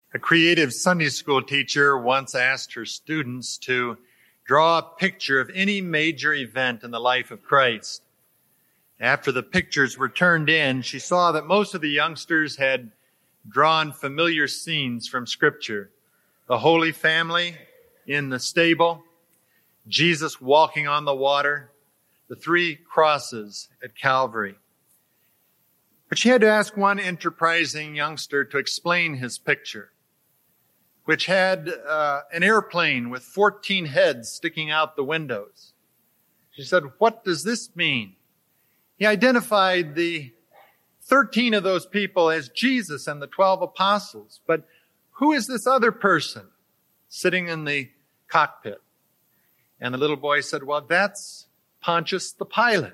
A creative Sunday school teacher once asked her students to draw a picture of any major event in the life of Christ. After the pictures were turned in, she saw that most of the youngsters had drawn familiar scenes from Scripture. The Holy Family in the stable, Jesus walking on the water, the 3 crosses at Calvary. But she had to ask one enterprising youngster to explain his picture, which had an airplane with 14 heads sticking out the windows. She said, "What does this mean?" He identified the 13 of those people as Jesus and the 12 apostles. But who is this other person sitting in the cockpit? And the little boy said, "Well, that's Pontius the Pilate."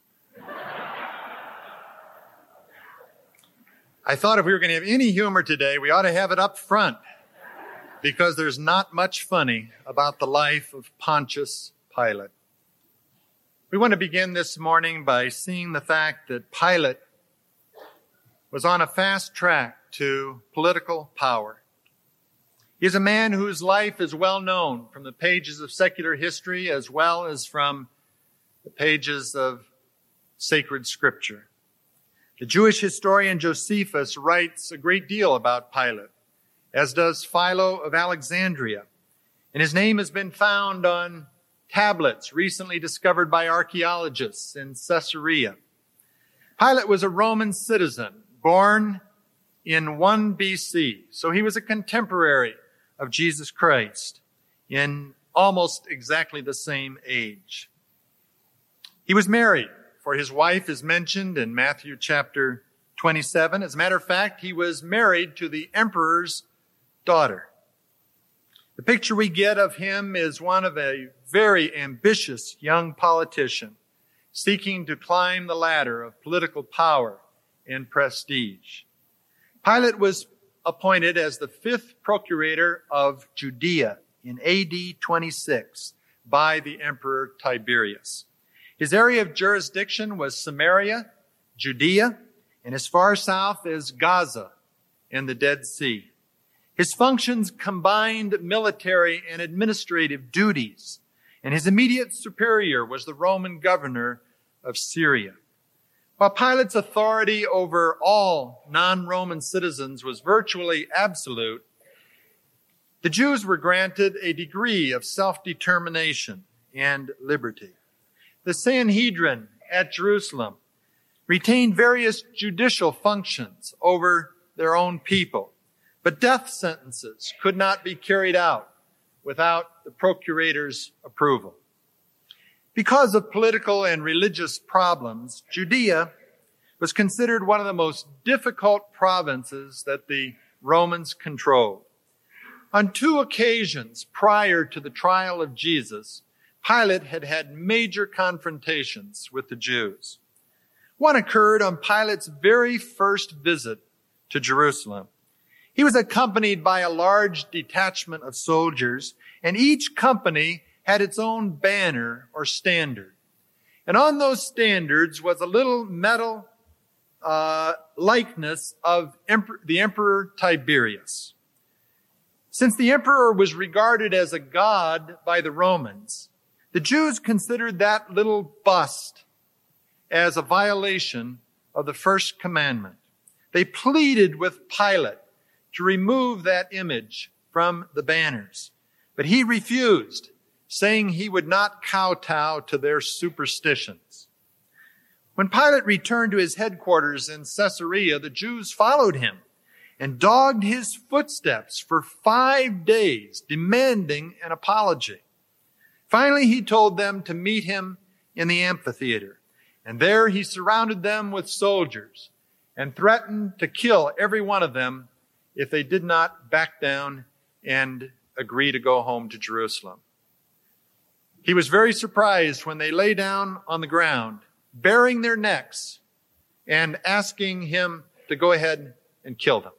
I thought if we were going to have any humor today, we ought to have it up front, because there's not much funny about the life of Pontius Pilate. We want to begin this morning by seeing the fact that Pilate was on a fast track to political power. He's a man whose life is well known from the pages of secular history as well as from the pages of sacred Scripture. The Jewish historian Josephus writes a great deal about Pilate, as does Philo of Alexandria. And his name has been found on tablets recently discovered by archaeologists in Caesarea. Pilate was a Roman citizen, born in 1 BC, so he was a contemporary of Jesus Christ in almost exactly the same age. He was married, for his wife is mentioned in Matthew chapter 27. As a matter of fact, he was married to the emperor's daughter. The picture we get of him is one of a very ambitious young politician seeking to climb the ladder of political power and prestige. Pilate was appointed as the 5th procurator of Judea in AD 26 by the Emperor Tiberius. His area of jurisdiction was Samaria, Judea, and as far south as Gaza and the Dead Sea. His functions combined military and administrative duties, and his immediate superior was the Roman governor of Syria. While Pilate's authority over all non-Roman citizens was virtually absolute, the Jews were granted a degree of self-determination and liberty. The Sanhedrin at Jerusalem retained various judicial functions over their own people, but death sentences could not be carried out without the procurator's approval. Because of political and religious problems, Judea was considered one of the most difficult provinces that the Romans controlled. On 2 occasions prior to the trial of Jesus, Pilate had had major confrontations with the Jews. One occurred on Pilate's very first visit to Jerusalem. He was accompanied by a large detachment of soldiers, and each company had its own banner or standard. And on those standards was a little metal likeness of the Emperor Tiberius. Since the emperor was regarded as a god by the Romans, the Jews considered that little bust as a violation of the first commandment. They pleaded with Pilate to remove that image from the banners, but he refused, saying he would not kowtow to their superstitions. When Pilate returned to his headquarters in Caesarea, the Jews followed him and dogged his footsteps for 5 days, demanding an apology. Finally, he told them to meet him in the amphitheater, and there he surrounded them with soldiers and threatened to kill every one of them if they did not back down and agree to go home to Jerusalem. He was very surprised when they lay down on the ground, baring their necks and asking him to go ahead and kill them.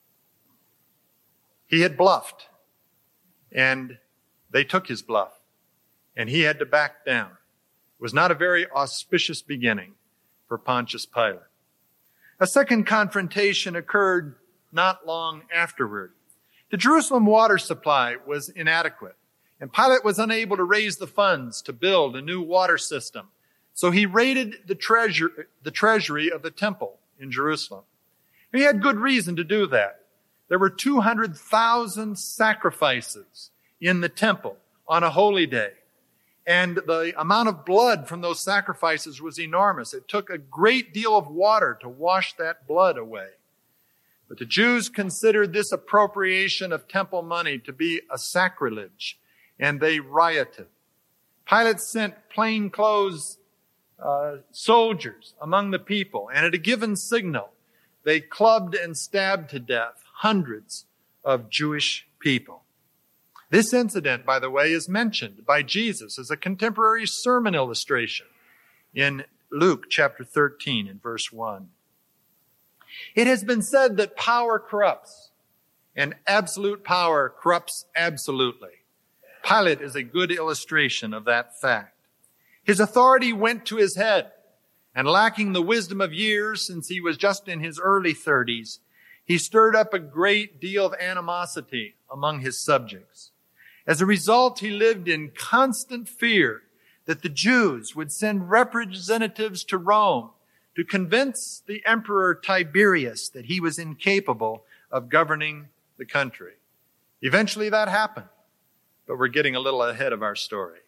He had bluffed, and they took his bluff, and he had to back down. It was not a very auspicious beginning for Pontius Pilate. A second confrontation occurred not long afterward. The Jerusalem water supply was inadequate, and Pilate was unable to raise the funds to build a new water system. So he raided the treasury of the temple in Jerusalem. And he had good reason to do that. There were 200,000 sacrifices in the temple on a holy day. And the amount of blood from those sacrifices was enormous. It took a great deal of water to wash that blood away. But the Jews considered this appropriation of temple money to be a sacrilege, and they rioted. Pilate sent plainclothes soldiers among the people, and at a given signal, they clubbed and stabbed to death hundreds of Jewish people. This incident, by the way, is mentioned by Jesus as a contemporary sermon illustration in Luke chapter 13 and verse 1. It has been said that power corrupts, and absolute power corrupts absolutely. Pilate is a good illustration of that fact. His authority went to his head, and lacking the wisdom of years since he was just in his early 30s, he stirred up a great deal of animosity among his subjects. As a result, he lived in constant fear that the Jews would send representatives to Rome to convince the Emperor Tiberius that he was incapable of governing the country. Eventually that happened, but we're getting a little ahead of our story.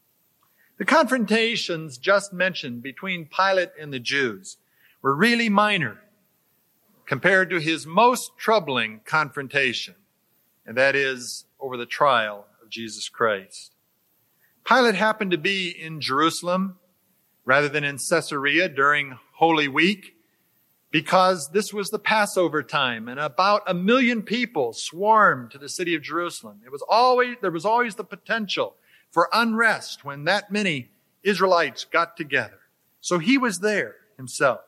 The confrontations just mentioned between Pilate and the Jews were really minor compared to his most troubling confrontation, and that is over the trial of Jesus Christ. Pilate happened to be in Jerusalem rather than in Caesarea during Holy Week because this was the Passover time, and about 1 million people swarmed to the city of Jerusalem. There was always the potential for unrest when that many Israelites got together. So he was there himself.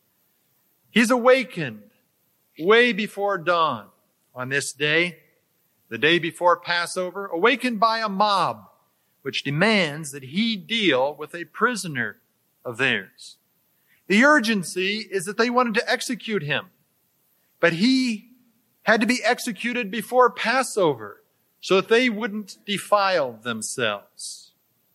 He's awakened way before dawn on this day, the day before Passover, awakened by a mob which demands that he deal with a prisoner of theirs. The urgency is that they wanted to execute him, but he had to be executed before Passover so that they wouldn't defile themselves.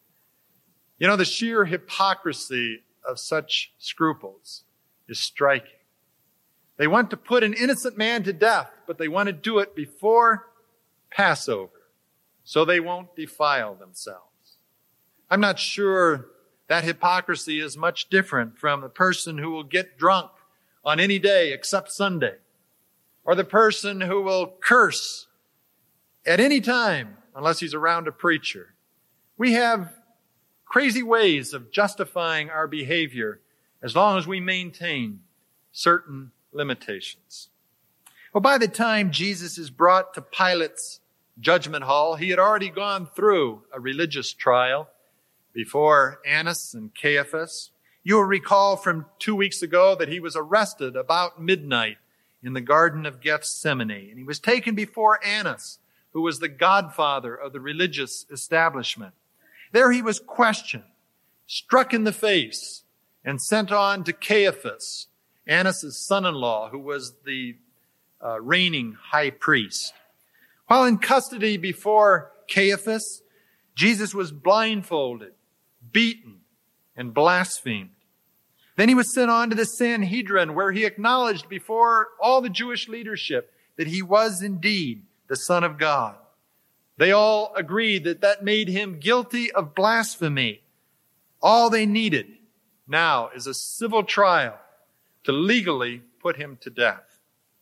You know, the sheer hypocrisy of such scruples is striking. They want to put an innocent man to death, but they want to do it before Passover so they won't defile themselves. I'm not sure that hypocrisy is much different from the person who will get drunk on any day except Sunday, or the person who will curse at any time unless he's around a preacher. We have crazy ways of justifying our behavior as long as we maintain certain limitations. Well, by the time Jesus is brought to Pilate's judgment hall, he had already gone through a religious trial before Annas and Caiaphas. You'll recall from 2 weeks ago that he was arrested about midnight in the Garden of Gethsemane, and he was taken before Annas, who was the godfather of the religious establishment. There he was questioned, struck in the face, and sent on to Caiaphas, Annas' son-in-law, who was the reigning high priest. While in custody before Caiaphas, Jesus was blindfolded, beaten, and blasphemed. Then he was sent on to the Sanhedrin, where he acknowledged before all the Jewish leadership that he was indeed the Son of God. They all agreed that that made him guilty of blasphemy. All they needed now is a civil trial to legally put him to death.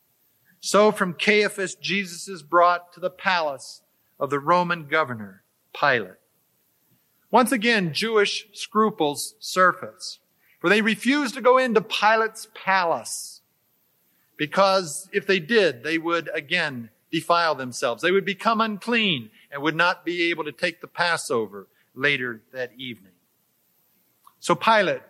So from Caiaphas, Jesus is brought to the palace of the Roman governor, Pilate. Once again, Jewish scruples surface, for they refused to go into Pilate's palace because if they did, they would again defile themselves. They would become unclean and would not be able to take the Passover later that evening. So Pilate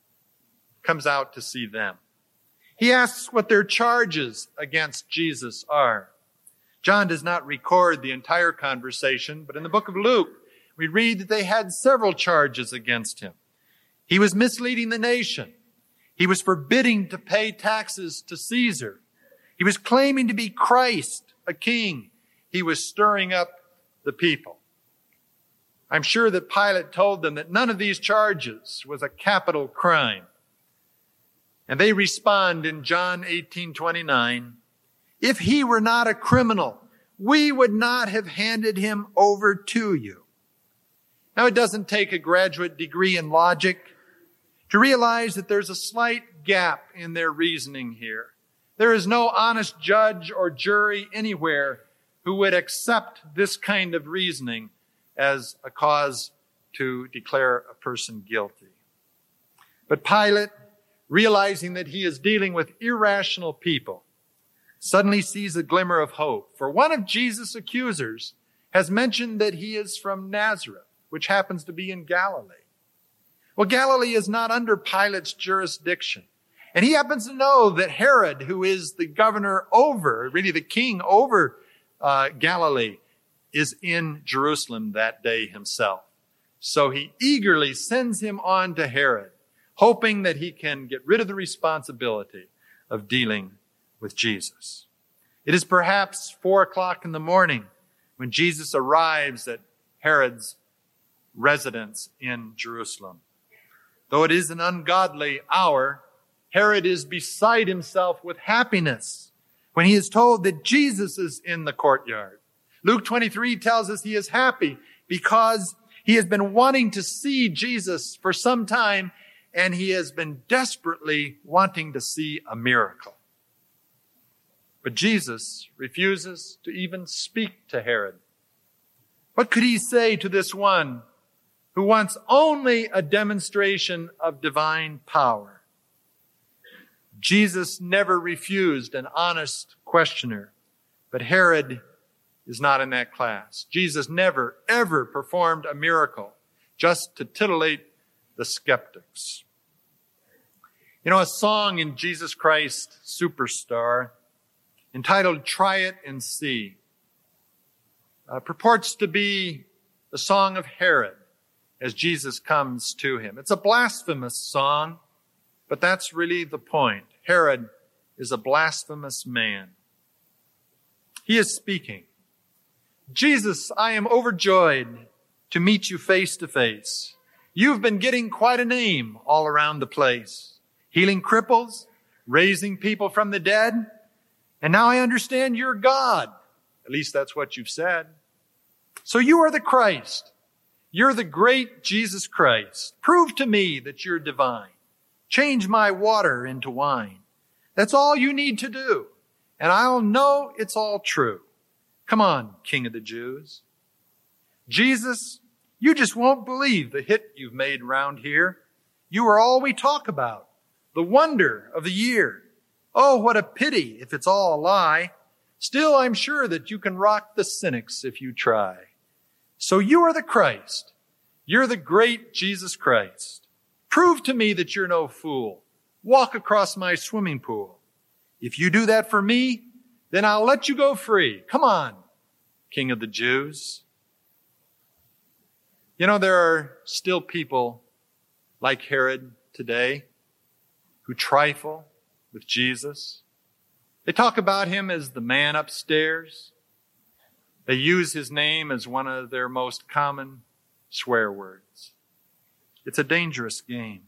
comes out to see them. He asks what their charges against Jesus are. John does not record the entire conversation, but in the book of Luke, we read that they had several charges against him. He was misleading the nation. He was forbidding to pay taxes to Caesar. He was claiming to be Christ, a king, he was stirring up the people. I'm sure that Pilate told them that none of these charges was a capital crime. And they respond in John 18:29, if he were not a criminal, we would not have handed him over to you. Now, it doesn't take a graduate degree in logic to realize that there's a slight gap in their reasoning here. There is no honest judge or jury anywhere who would accept this kind of reasoning as a cause to declare a person guilty. But Pilate, realizing that he is dealing with irrational people, suddenly sees a glimmer of hope. For one of Jesus' accusers has mentioned that he is from Nazareth, which happens to be in Galilee. Well, Galilee is not under Pilate's jurisdiction. And he happens to know that Herod, who is the governor over, really the king over Galilee, is in Jerusalem that day himself. So he eagerly sends him on to Herod, hoping that he can get rid of the responsibility of dealing with Jesus. It is perhaps 4:00 in the morning when Jesus arrives at Herod's residence in Jerusalem. Though it is an ungodly hour, Herod is beside himself with happiness when he is told that Jesus is in the courtyard. Luke 23 tells us he is happy because he has been wanting to see Jesus for some time, and he has been desperately wanting to see a miracle. But Jesus refuses to even speak to Herod. What could he say to this one who wants only a demonstration of divine power? Jesus never refused an honest questioner, but Herod is not in that class. Jesus never, ever performed a miracle just to titillate the skeptics. You know, a song in Jesus Christ Superstar entitled Try It and See purports to be the song of Herod as Jesus comes to him. It's a blasphemous song, but that's really the point. Herod is a blasphemous man. He is speaking. Jesus, I am overjoyed to meet you face to face. You've been getting quite a name all around the place. Healing cripples, raising people from the dead. And now I understand you're God. At least that's what you've said. So you are the Christ. You're the great Jesus Christ. Prove to me that you're divine. Change my water into wine. That's all you need to do. And I'll know it's all true. Come on, King of the Jews. Jesus, you just won't believe the hit you've made round here. You are all we talk about, the wonder of the year. Oh, what a pity if it's all a lie. Still, I'm sure that you can rock the cynics if you try. So you are the Christ. You're the great Jesus Christ. Prove to me that you're no fool. Walk across my swimming pool. If you do that for me, then I'll let you go free. Come on, King of the Jews. You know, there are still people like Herod today who trifle with Jesus. They talk about him as the man upstairs. They use his name as one of their most common swear words. It's a dangerous game.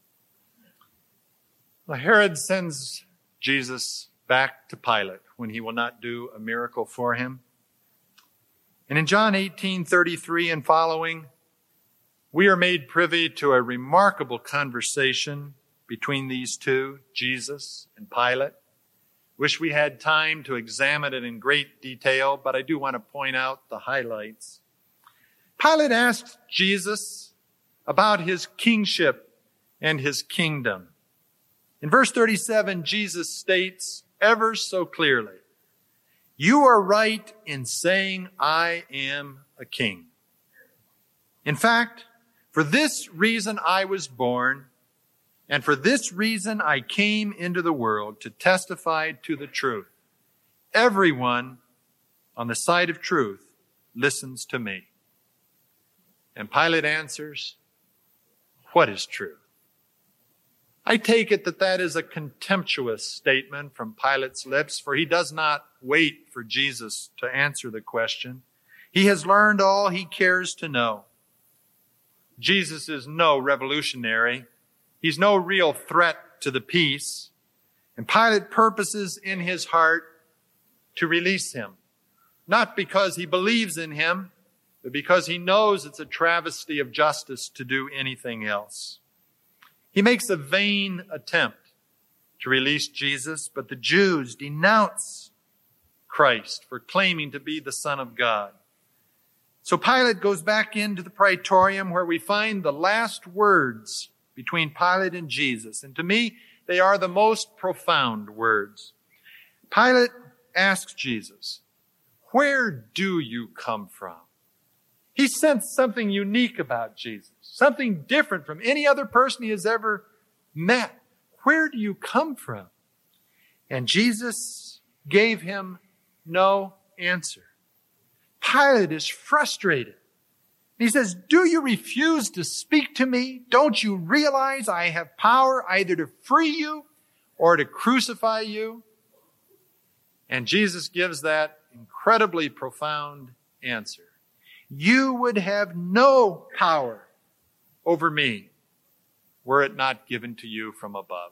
Well, Herod sends Jesus back to Pilate when he will not do a miracle for him. And in John 18:33 and following, we are made privy to a remarkable conversation between these two, Jesus and Pilate. Wish we had time to examine it in great detail, but I do want to point out the highlights. Pilate asks Jesus about his kingship and his kingdom. In verse 37, Jesus states ever so clearly, "You are right in saying I am a king. In fact, for this reason I was born, and for this reason I came into the world to testify to the truth. Everyone on the side of truth listens to me." And Pilate answers, "What is truth?" I take it that that is a contemptuous statement from Pilate's lips, for he does not wait for Jesus to answer the question. He has learned all he cares to know. Jesus is no revolutionary. He's no real threat to the peace. And Pilate purposes in his heart to release him, not because he believes in him, but because he knows it's a travesty of justice to do anything else. He makes a vain attempt to release Jesus, but the Jews denounce Christ for claiming to be the Son of God. So Pilate goes back into the praetorium where we find the last words between Pilate and Jesus. And to me, they are the most profound words. Pilate asks Jesus, "Where do you come from?" He sensed something unique about Jesus, something different from any other person he has ever met. Where do you come from? And Jesus gave him no answer. Pilate is frustrated. He says, "Do you refuse to speak to me? Don't you realize I have power either to free you or to crucify you?" And Jesus gives that incredibly profound answer. "You would have no power over me were it not given to you from above."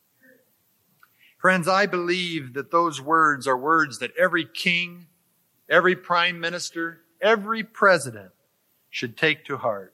Friends, I believe that those words are words that every king, every prime minister, every president should take to heart.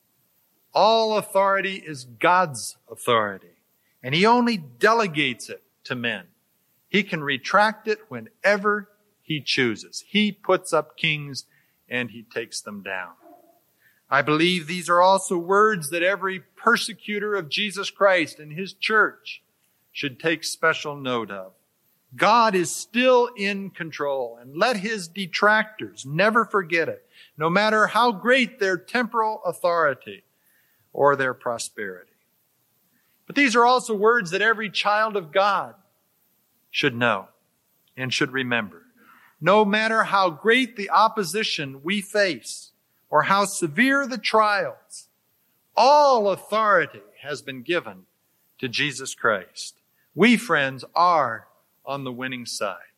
All authority is God's authority, and he only delegates it to men. He can retract it whenever he chooses. He puts up kings and he takes them down. I believe these are also words that every persecutor of Jesus Christ and his church should take special note of. God is still in control, and let his detractors never forget it, no matter how great their temporal authority or their prosperity. But these are also words that every child of God should know and should remember. No matter how great the opposition we face or how severe the trials, all authority has been given to Jesus Christ. We, friends, are on the winning side.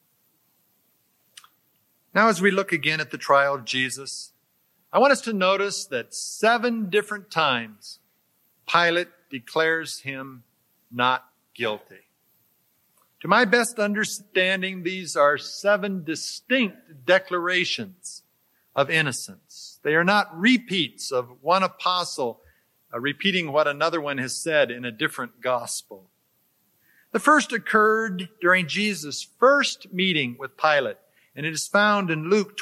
Now, as we look again at the trial of Jesus, I want us to notice that 7 different times Pilate declares him not guilty. To my best understanding, these are 7 distinct declarations of innocence. They are not repeats of one apostle repeating what another one has said in a different gospel. The first occurred during Jesus' first meeting with Pilate, and it is found in Luke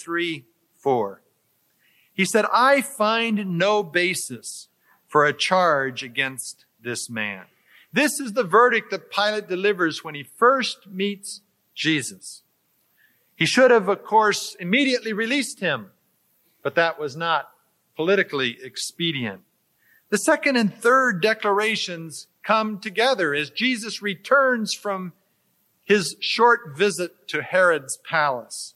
23:4. He said, "I find no basis for a charge against this man." This is the verdict that Pilate delivers when he first meets Jesus. He should have, of course, immediately released him, but that was not politically expedient. The second and third declarations come together as Jesus returns from his short visit to Herod's palace.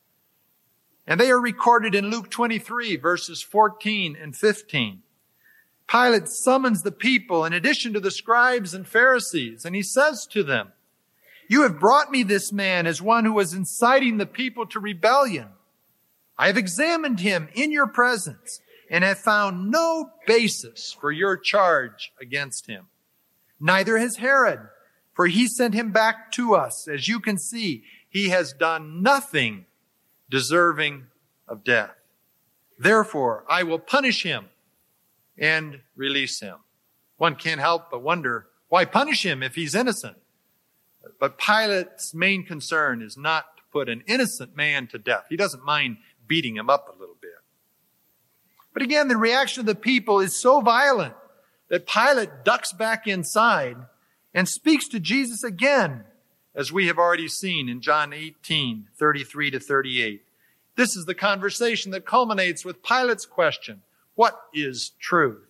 And they are recorded in Luke 23, verses 14 and 15. Pilate summons the people in addition to the scribes and Pharisees, and he says to them, "You have brought me this man as one who was inciting the people to rebellion. I have examined him in your presence and have found no basis for your charge against him. Neither has Herod, for he sent him back to us. As you can see, he has done nothing deserving of death. Therefore, I will punish him and release him." One can't help but wonder, why punish him if he's innocent? But Pilate's main concern is not to put an innocent man to death. He doesn't mind beating him up a little bit. But again, the reaction of the people is so violent that Pilate ducks back inside and speaks to Jesus again, as we have already seen in John 18:33-38. This is the conversation that culminates with Pilate's question, "What is truth?"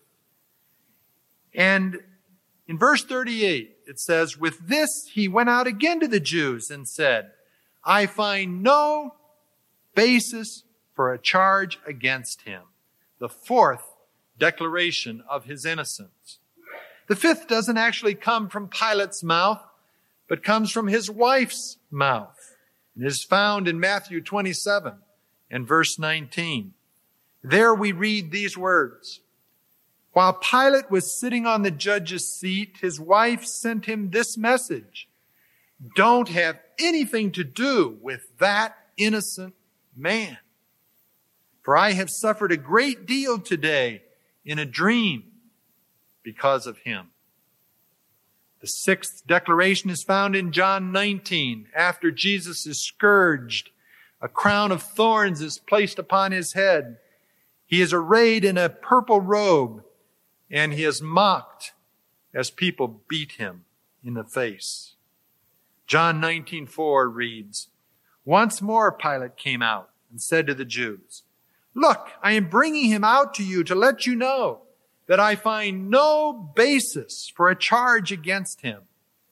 And in verse 38, it says, "With this he went out again to the Jews and said, I find no basis for a charge against him." The fourth declaration of his innocence. The fifth doesn't actually come from Pilate's mouth, but comes from his wife's mouth. It is found in Matthew 27 and verse 19. There we read these words. While Pilate was sitting on the judge's seat, his wife sent him this message. Don't have anything to do with that innocent man. For I have suffered a great deal today in a dream because of him. The sixth declaration is found in John 19. After Jesus is scourged, a crown of thorns is placed upon his head. He is arrayed in a purple robe, and he is mocked as people beat him in the face. John 19:4 reads, Once more Pilate came out and said to the Jews, Look, I am bringing him out to you to let you know that I find no basis for a charge against him.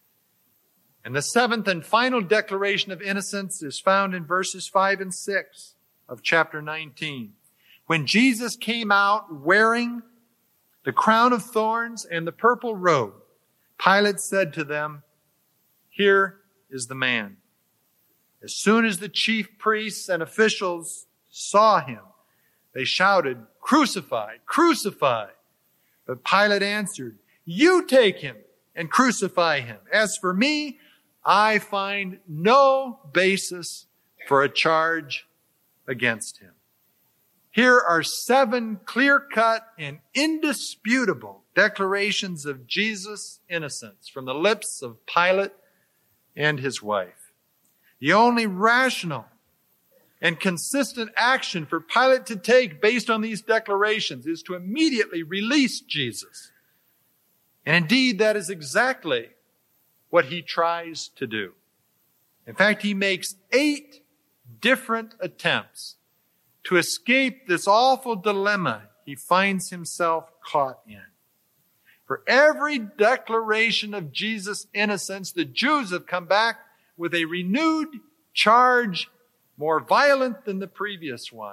And the seventh and final declaration of innocence is found in verses 5 and 6 of chapter 19. When Jesus came out wearing the crown of thorns and the purple robe, Pilate said to them, Here is the man. As soon as the chief priests and officials saw him, they shouted, Crucify, crucify. But Pilate answered, You take him and crucify him. As for me, I find no basis for a charge against him. Here are 7 clear-cut and indisputable declarations of Jesus' innocence from the lips of Pilate and his wife. The only rational and consistent action for Pilate to take based on these declarations is to immediately release Jesus. And indeed, that is exactly what he tries to do. In fact, he makes 8 different attempts to escape this awful dilemma he finds himself caught in. For every declaration of Jesus' innocence, the Jews have come back with a renewed charge more violent than the previous one.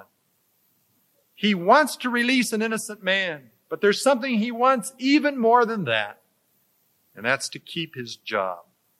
He wants to release an innocent man, but there's something he wants even more than that, and that's to keep his job.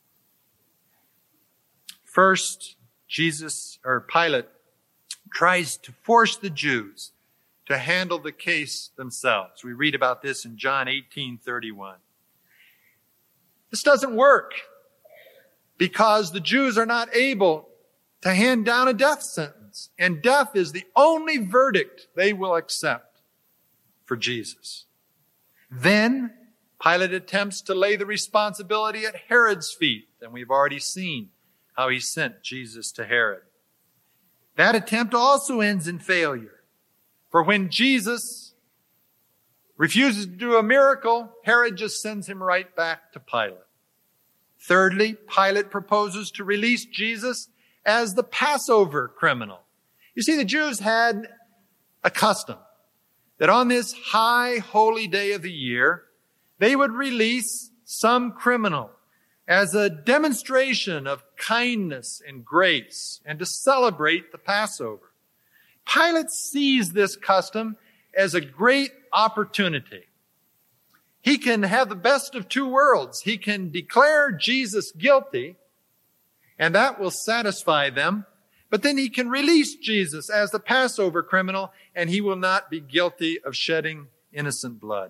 First, Pilate tries to force the Jews to handle the case themselves. We read about this in John 18:31. This doesn't work because the Jews are not able to hand down a death sentence, and death is the only verdict they will accept for Jesus. Then Pilate attempts to lay the responsibility at Herod's feet, and we've already seen how he sent Jesus to Herod. That attempt also ends in failure. For when Jesus refuses to do a miracle, Herod just sends him right back to Pilate. Thirdly, Pilate proposes to release Jesus as the Passover criminal. You see, the Jews had a custom that on this high holy day of the year, they would release some criminal as a demonstration of kindness and grace and to celebrate the Passover. Pilate sees this custom as a great opportunity. He can have the best of 2 worlds. He can declare Jesus guilty, and that will satisfy them. But then he can release Jesus as the Passover criminal, and he will not be guilty of shedding innocent blood.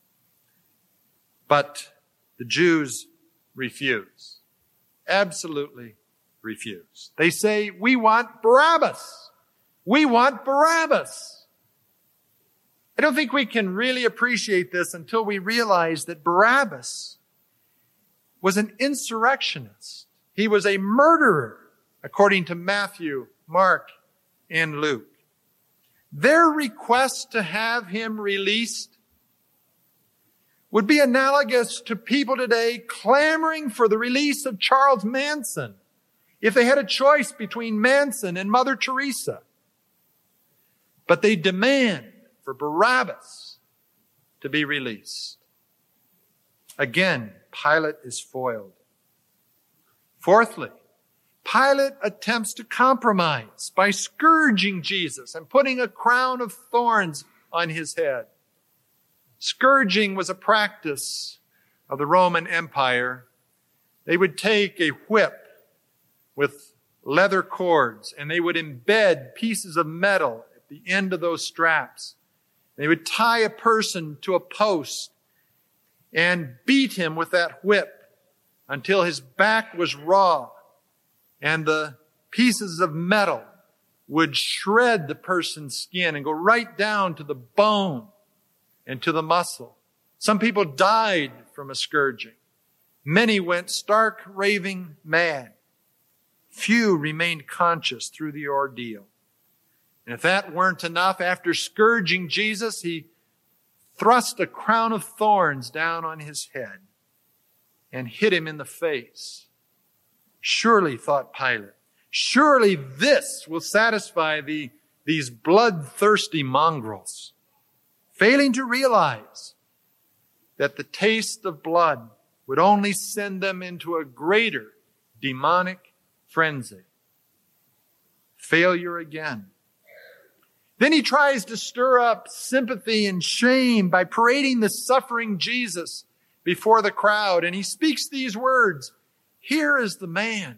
But the Jews refuse. Absolutely refuse. They say, we want Barabbas. We want Barabbas. I don't think we can really appreciate this until we realize that Barabbas was an insurrectionist. He was a murderer, according to Matthew, Mark, and Luke. Their request to have him released would be analogous to people today clamoring for the release of Charles Manson if they had a choice between Manson and Mother Teresa. But they demand for Barabbas to be released. Again, Pilate is foiled. Fourthly, Pilate attempts to compromise by scourging Jesus and putting a crown of thorns on his head. Scourging was a practice of the Roman Empire, they would take a whip with leather cords and they would embed pieces of metal at the end of those straps. They would tie a person to a post and beat him with that whip until his back was raw and the pieces of metal would shred the person's skin and go right down to the bone and to the muscle. Some people died from a scourging. Many went stark raving mad. Few remained conscious through the ordeal. And if that weren't enough, after scourging Jesus, he thrust a crown of thorns down on his head and hit him in the face. Surely, thought Pilate, surely this will satisfy these bloodthirsty mongrels, failing to realize that the taste of blood would only send them into a greater demonic frenzy. Failure again. Then he tries to stir up sympathy and shame by parading the suffering Jesus before the crowd, and he speaks these words, "Here is the man."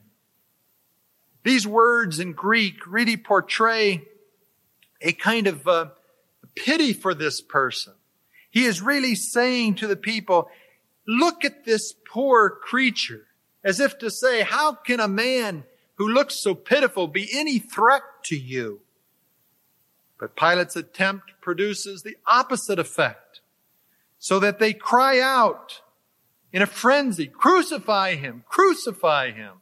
These words in Greek really portray a kind of pity for this person. He is really saying to the people, look at this poor creature, as if to say, how can a man who looks so pitiful be any threat to you? But Pilate's attempt produces the opposite effect, so that they cry out in a frenzy, "Crucify him, crucify him."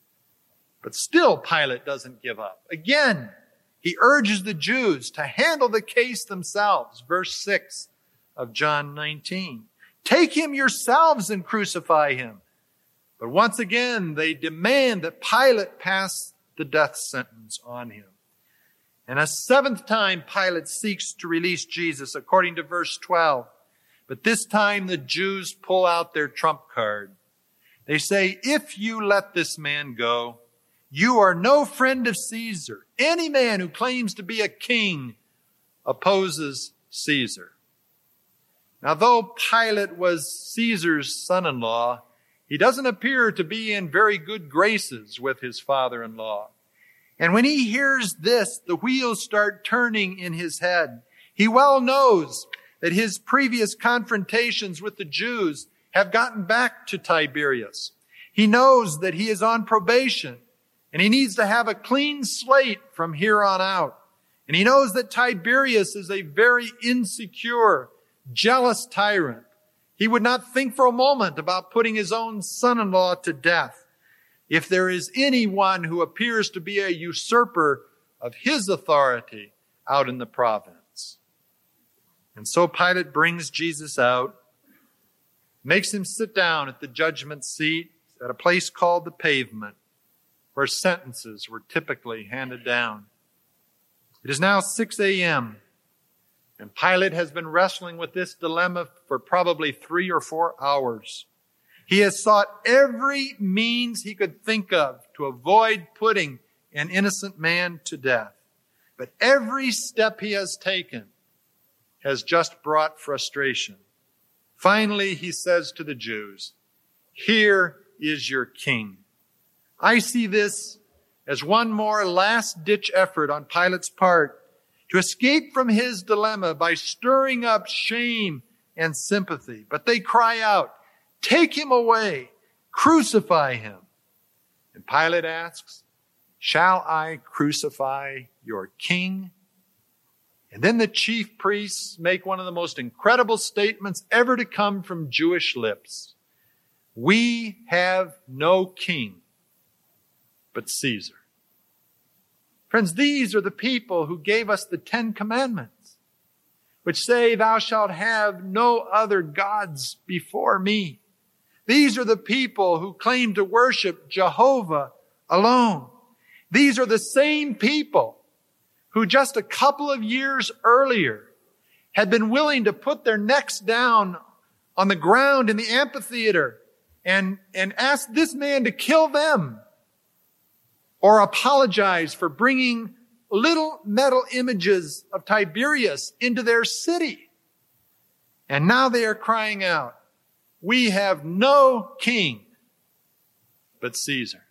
But still Pilate doesn't give up. Again, he urges the Jews to handle the case themselves. Verse 6 of John 19. "Take him yourselves and crucify him." But once again, they demand that Pilate pass the death sentence on him. And a seventh time, Pilate seeks to release Jesus, according to verse 12. But this time, the Jews pull out their trump card. They say, "If you let this man go, you are no friend of Caesar. Any man who claims to be a king opposes Caesar." Now, though Pilate was Caesar's son-in-law, he doesn't appear to be in very good graces with his father-in-law. And when he hears this, the wheels start turning in his head. He well knows that his previous confrontations with the Jews have gotten back to Tiberius. He knows that he is on probation and he needs to have a clean slate from here on out. And he knows that Tiberius is a very insecure, jealous tyrant. He would not think for a moment about putting his own son-in-law to death if there is anyone who appears to be a usurper of his authority out in the province. And so Pilate brings Jesus out, makes him sit down at the judgment seat at a place called the Pavement, where sentences were typically handed down. It is now 6 a.m., and Pilate has been wrestling with this dilemma for probably 3 or 4 hours. He has sought every means he could think of to avoid putting an innocent man to death. But every step he has taken has just brought frustration. Finally, he says to the Jews, "Here is your king." I see this as one more last-ditch effort on Pilate's part to escape from his dilemma by stirring up shame and sympathy. But they cry out, "Take him away, crucify him." And Pilate asks, "Shall I crucify your king?" And then the chief priests make one of the most incredible statements ever to come from Jewish lips. "We have no king but Caesar." Friends, these are the people who gave us the 10 Commandments, which say, "Thou shalt have no other gods before me." These are the people who claim to worship Jehovah alone. These are the same people who just a couple of years earlier had been willing to put their necks down on the ground in the amphitheater and ask this man to kill them, or apologize for bringing little metal images of Tiberius into their city. And now they are crying out, we have no king but Caesar.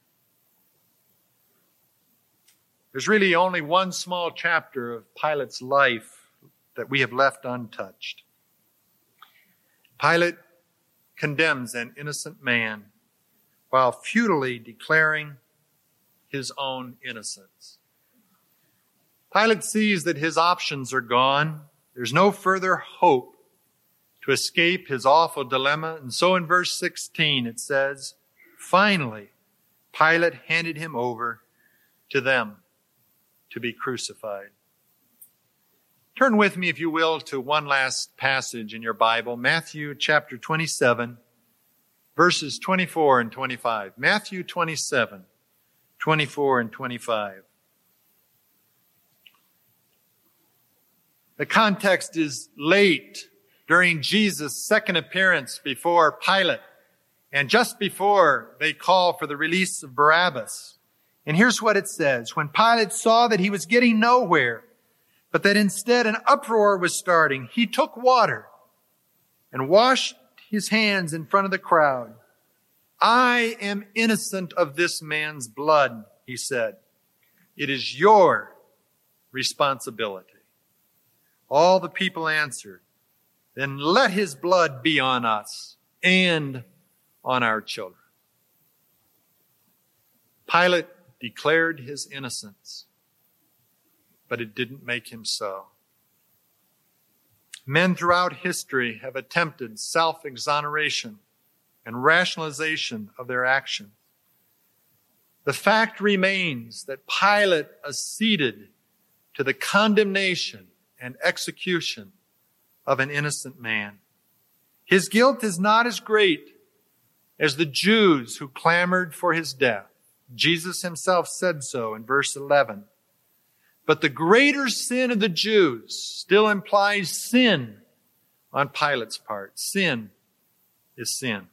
There's really only one small chapter of Pilate's life that we have left untouched. Pilate condemns an innocent man while futilely declaring his own innocence. Pilate sees that his options are gone. There's no further hope to escape his awful dilemma. And so in verse 16 it says, finally, Pilate handed him over to them to be crucified. Turn with me, if you will, to one last passage in your Bible, Matthew chapter 27, verses 24 and 25. Matthew 27, 24 and 25. The context is late during Jesus' second appearance before Pilate and just before they call for the release of Barabbas. And here's what it says. When Pilate saw that he was getting nowhere, but that instead an uproar was starting, he took water and washed his hands in front of the crowd. I am innocent of this man's blood, he said. It is your responsibility. All the people answered, then let his blood be on us and on our children. Pilate declared his innocence, but it didn't make him so. Men throughout history have attempted self-exoneration and rationalization of their actions. The fact remains that Pilate acceded to the condemnation and execution of an innocent man. His guilt is not as great as the Jews who clamored for his death. Jesus himself said so in verse 11. But the greater sin of the Jews still implies sin on Pilate's part. Sin is sin.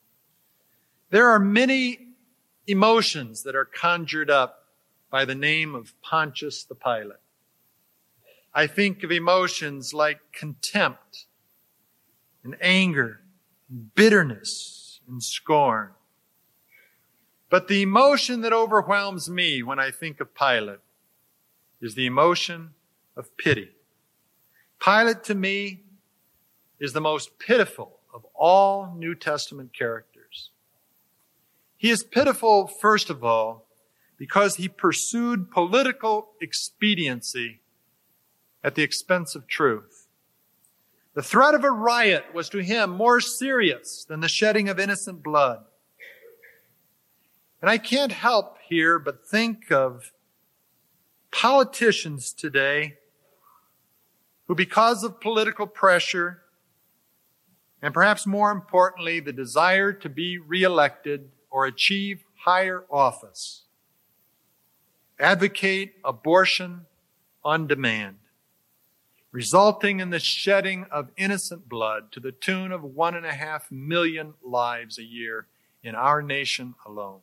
There are many emotions that are conjured up by the name of Pontius the Pilate. I think of emotions like contempt and anger, and bitterness and scorn. But the emotion that overwhelms me when I think of Pilate is the emotion of pity. Pilate, to me, is the most pitiful of all New Testament characters. He is pitiful, first of all, because he pursued political expediency at the expense of truth. The threat of a riot was to him more serious than the shedding of innocent blood. And I can't help here but think of politicians today who, because of political pressure, and perhaps more importantly, the desire to be reelected or achieve higher office, advocate abortion on demand, resulting in the shedding of innocent blood to the tune of 1.5 million lives a year in our nation alone.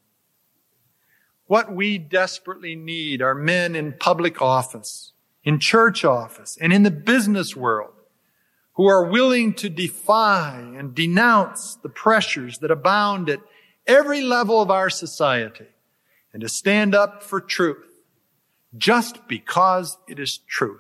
What we desperately need are men in public office, in church office, and in the business world who are willing to defy and denounce the pressures that abound at every level of our society and to stand up for truth just because it is truth.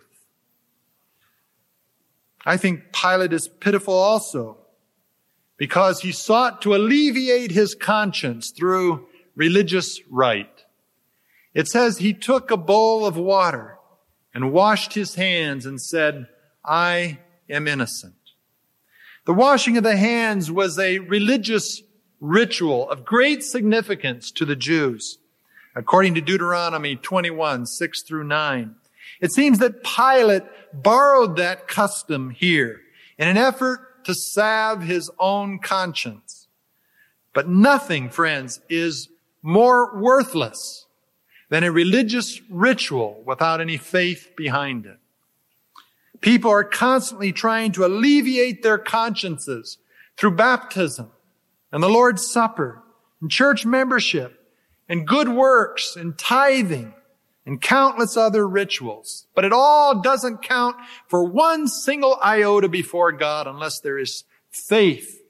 I think Pilate is pitiful also because he sought to alleviate his conscience through religious rite. It says he took a bowl of water and washed his hands and said, I am innocent. The washing of the hands was a religious ritual of great significance to the Jews. According to Deuteronomy 21, 6 through 9. It seems that Pilate borrowed that custom here in an effort to salve his own conscience. But nothing, friends, is more worthless than a religious ritual without any faith behind it. People are constantly trying to alleviate their consciences through baptism and the Lord's Supper and church membership and good works and tithing and countless other rituals. But it all doesn't count for one single iota before God unless there is faith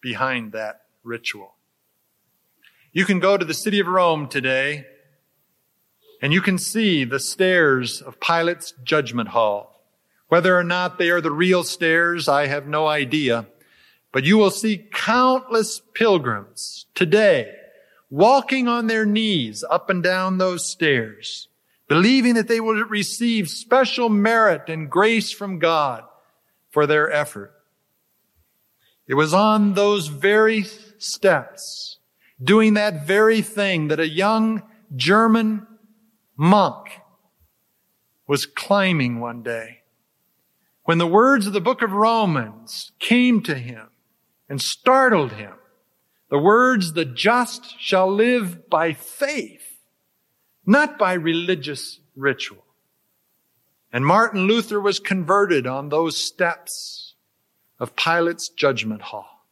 behind that ritual. You can go to the city of Rome today, and you can see the stairs of Pilate's judgment hall. Whether or not they are the real stairs, I have no idea. But you will see countless pilgrims today walking on their knees up and down those stairs, believing that they will receive special merit and grace from God for their effort. It was on those very steps, doing that very thing, that a young German monk was climbing one day, when the words of the book of Romans came to him and startled him. The words, "The just shall live by faith, not by religious ritual." And Martin Luther was converted on those steps of Pilate's judgment hall.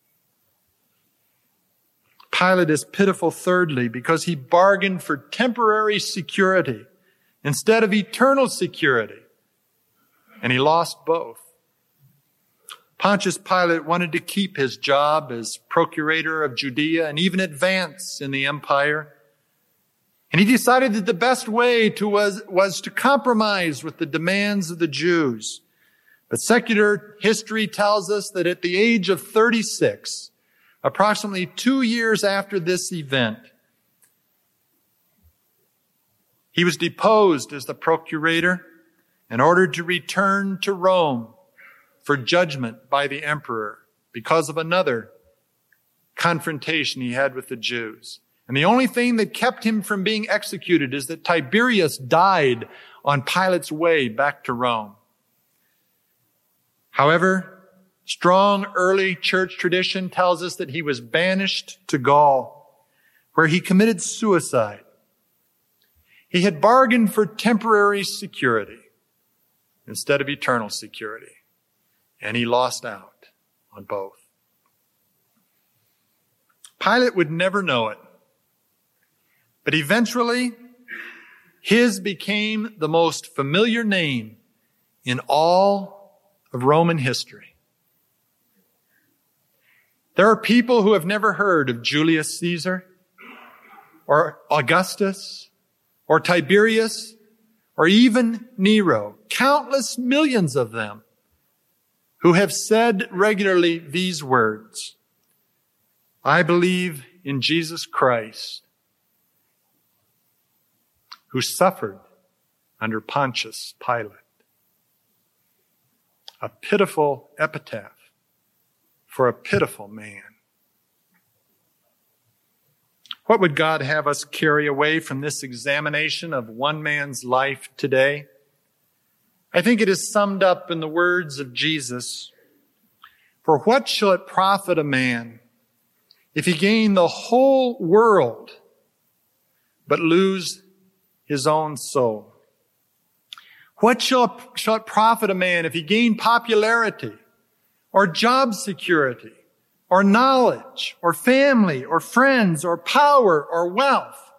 Pilate is pitiful, thirdly, because he bargained for temporary security instead of eternal security, and he lost both. Pontius Pilate wanted to keep his job as procurator of Judea and even advance in the empire. And he decided that the best way was to compromise with the demands of the Jews. But secular history tells us that at the age of 36, approximately 2 years after this event, he was deposed as the procurator and ordered to return to Rome for judgment by the emperor because of another confrontation he had with the Jews. And the only thing that kept him from being executed is that Tiberius died on Pilate's way back to Rome. However, strong early church tradition tells us that he was banished to Gaul, where he committed suicide. He had bargained for temporary security instead of eternal security. And he lost out on both. Pilate would never know it, but eventually his became the most familiar name in all of Roman history. There are people who have never heard of Julius Caesar or Augustus or Tiberius or even Nero, countless millions of them, who have said regularly these words: "I believe in Jesus Christ, who suffered under Pontius Pilate." A pitiful epitaph for a pitiful man. What would God have us carry away from this examination of one man's life today? I think it is summed up in the words of Jesus: "For what shall it profit a man if he gain the whole world but lose his own soul? What shall it profit a man if he gain popularity or job security or knowledge or family or friends or power or wealth,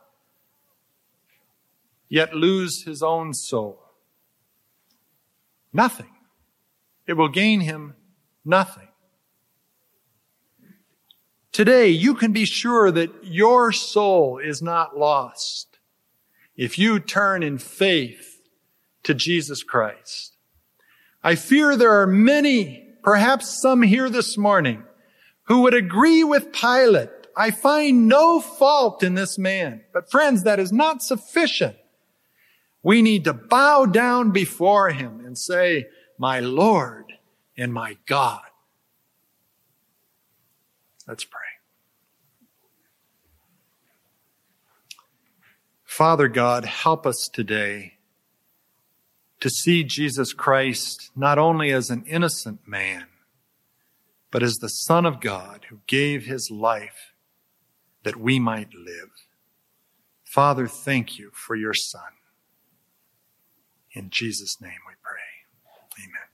yet lose his own soul? Nothing. It will gain him nothing." Today, you can be sure that your soul is not lost if you turn in faith to Jesus Christ. I fear there are many, perhaps some here this morning, who would agree with Pilate. I find no fault in this man. But friends, that is not sufficient. We need to bow down before him and say, "My Lord and my God." Let's pray. Father God, help us today to see Jesus Christ not only as an innocent man, but as the Son of God who gave his life that we might live. Father, thank you for your Son. In Jesus' name we pray. Amen.